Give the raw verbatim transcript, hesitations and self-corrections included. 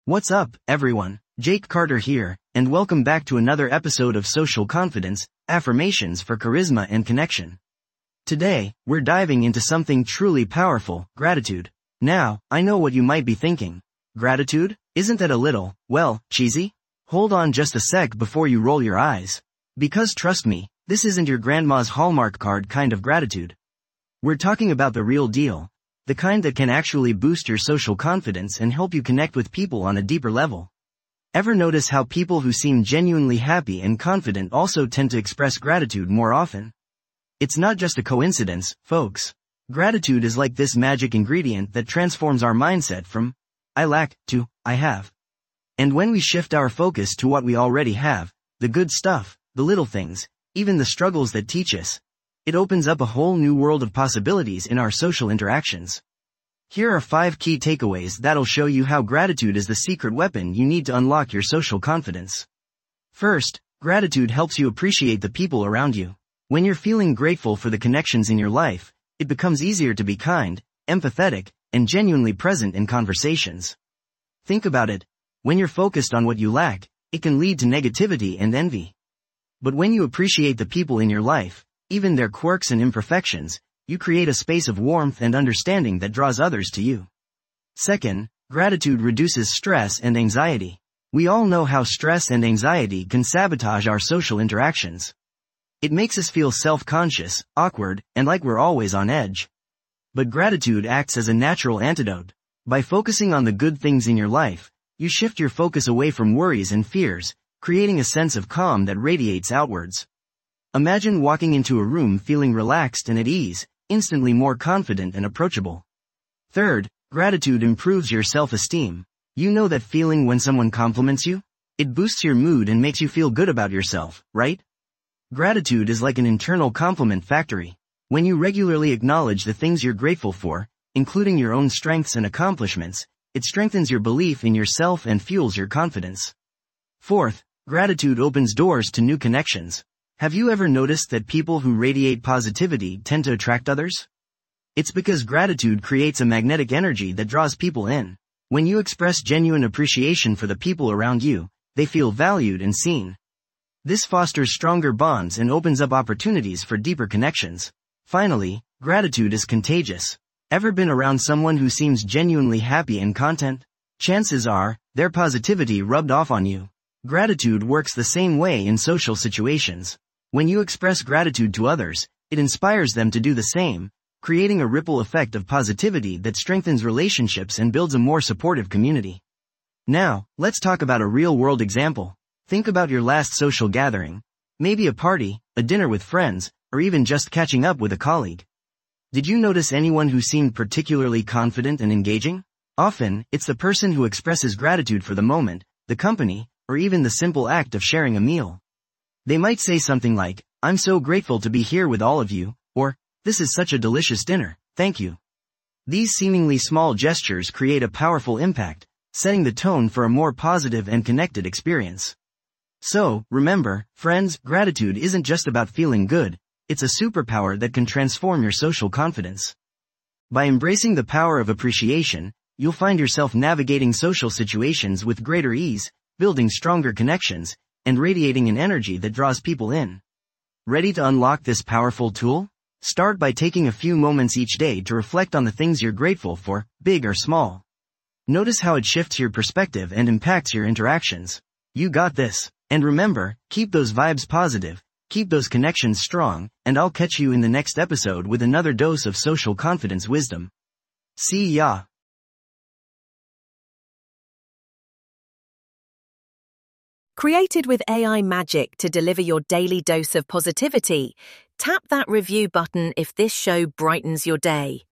What's up, everyone? Jake Carter here, and welcome back to another episode of Social Confidence, Affirmations for Charisma and Connection. Today, we're diving into something truly powerful, gratitude. Now, I know what you might be thinking. Gratitude? Isn't that a little, well, cheesy? Hold on just a sec before you roll your eyes. Because trust me, this isn't your grandma's Hallmark card kind of gratitude. We're talking about the real deal. The kind that can actually boost your social confidence and help you connect with people on a deeper level. Ever notice how people who seem genuinely happy and confident also tend to express gratitude more often? It's not just a coincidence, folks. Gratitude is like this magic ingredient that transforms our mindset from, I lack, to, I have. And when we shift our focus to what we already have, the good stuff, the little things, even the struggles that teach us, it opens up a whole new world of possibilities in our social interactions. Here are five key takeaways that'll show you how gratitude is the secret weapon you need to unlock your social confidence. First, gratitude helps you appreciate the people around you. When you're feeling grateful for the connections in your life, it becomes easier to be kind, empathetic, and genuinely present in conversations. Think about it. When you're focused on what you lack, it can lead to negativity and envy. But when you appreciate the people in your life, even their quirks and imperfections, you create a space of warmth and understanding that draws others to you. Second, gratitude reduces stress and anxiety. We all know how stress and anxiety can sabotage our social interactions. It makes us feel self-conscious, awkward, and like we're always on edge. But gratitude acts as a natural antidote. By focusing on the good things in your life, you shift your focus away from worries and fears, creating a sense of calm that radiates outwards. Imagine walking into a room feeling relaxed and at ease, instantly more confident and approachable. Third, gratitude improves your self-esteem. You know that feeling when someone compliments you? It boosts your mood and makes you feel good about yourself, right? Gratitude is like an internal compliment factory. When you regularly acknowledge the things you're grateful for, including your own strengths and accomplishments, it strengthens your belief in yourself and fuels your confidence. Fourth, gratitude opens doors to new connections. Have you ever noticed that people who radiate positivity tend to attract others? It's because gratitude creates a magnetic energy that draws people in. When you express genuine appreciation for the people around you, they feel valued and seen. This fosters stronger bonds and opens up opportunities for deeper connections. Finally, gratitude is contagious. Ever been around someone who seems genuinely happy and content? Chances are, their positivity rubbed off on you. Gratitude works the same way in social situations. When you express gratitude to others, it inspires them to do the same, creating a ripple effect of positivity that strengthens relationships and builds a more supportive community. Now, let's talk about a real-world example. Think about your last social gathering. Maybe a party, a dinner with friends, or even just catching up with a colleague. Did you notice anyone who seemed particularly confident and engaging? Often, it's the person who expresses gratitude for the moment, the company, or even the simple act of sharing a meal. They might say something like, I'm so grateful to be here with all of you, or, this is such a delicious dinner, thank you. These seemingly small gestures create a powerful impact, setting the tone for a more positive and connected experience. So, remember, friends, gratitude isn't just about feeling good, it's a superpower that can transform your social confidence. By embracing the power of appreciation, you'll find yourself navigating social situations with greater ease, building stronger connections, and radiating an energy that draws people in. Ready to unlock this powerful tool? Start by taking a few moments each day to reflect on the things you're grateful for, big or small. Notice how it shifts your perspective and impacts your interactions. You got this. And remember, keep those vibes positive, keep those connections strong, and I'll catch you in the next episode with another dose of social confidence wisdom. See ya! Created with A I magic to deliver your daily dose of positivity, tap that review button if this show brightens your day.